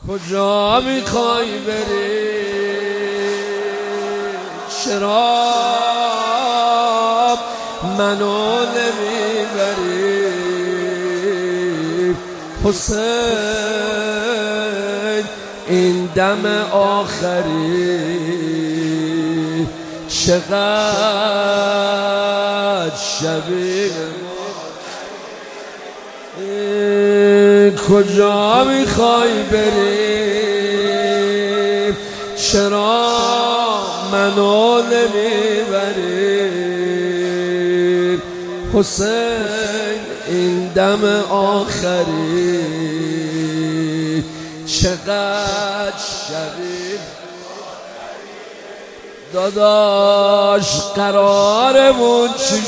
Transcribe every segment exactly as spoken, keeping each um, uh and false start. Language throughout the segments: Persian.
کجا میخوای بری؟ چرا منو نمیبری؟ حسین این دم آخری چقدر شبیه کجا میخوای بری؟ چرا منو نمیبری؟ حسین این دم آخری چقدر شبیه داداش قرارمون چی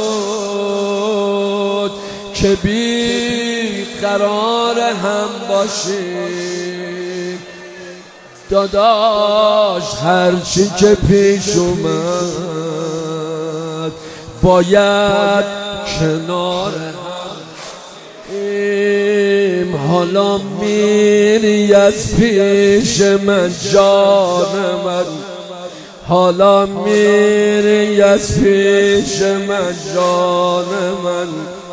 شد که بی قرار هم باشیم؟ داداش هرچی که پیش اومد باید کنار هم ایم. حالا میری از پیش من جان من، حالا میری از پیش من جان من،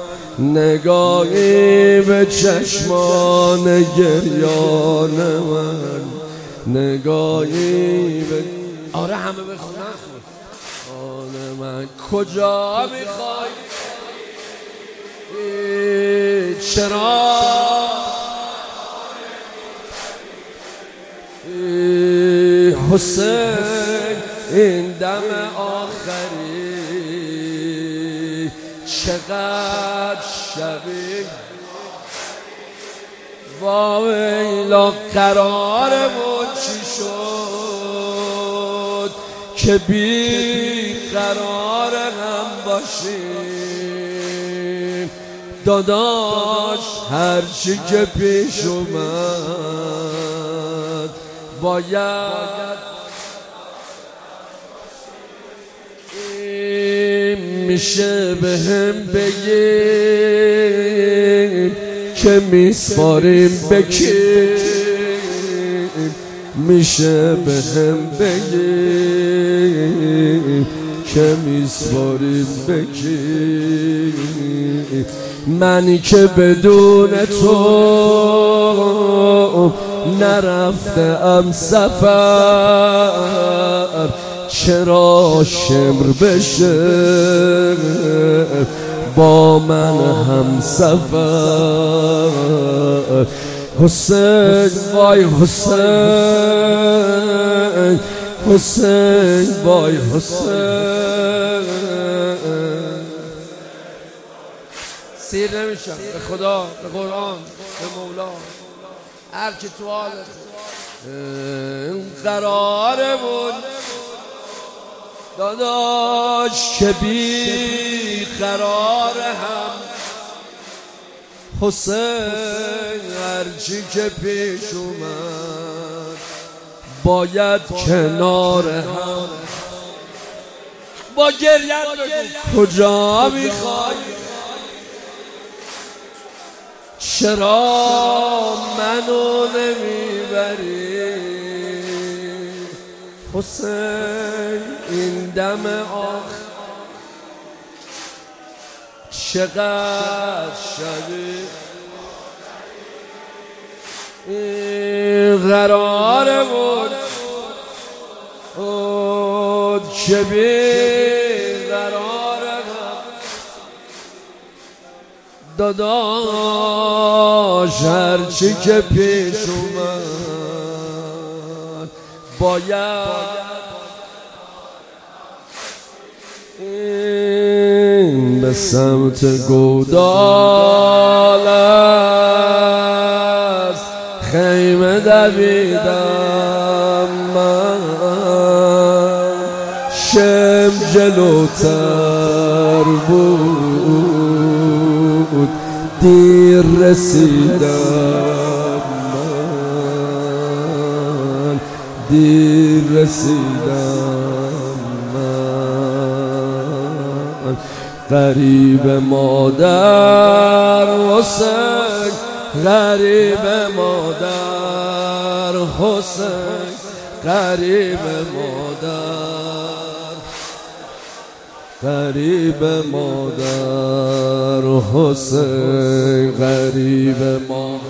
نگاهی به چشمان گریان من، نگاهی به آره همه بخونن آن من. کجا میخوای؟ چرا حسین این دم آخری چقدر شبیه وایلا قرارمون چی شد که بی قرار هم باشیم؟ داداش هرچی که پیش اومد باید میشه به هم بگیم که میسپاریم به کی؟ میشه به هم بگیم که میسپاریم به کی؟ منی که بدون تو نرفتم سفر، چرا شمر بشه با من هم سفر؟ حسین وای حسین، حسین وای حسین. سیر نمیشم به خدا، به قرآن، به مولا، هر کی تو حالت قرارمون داداش که بی قرار هم. حسین هرچی که پیش اومد باید کنار هم با گریت بگو کجا میخوای؟ چرا منو نمیبری؟ حسین این دم آخر چقدر شبیه این قرار بود بود که بی قرار هم. داداش هرچی که پیش اومد باید این به سمت گودال از خیمه دویدم من، شم جلوتر بود دیر رسیدم من، دیر رسیدم من. غریب مادر حسین، غریب مادر حسین غریب مادر، غریب مادر حسین غریب مادر.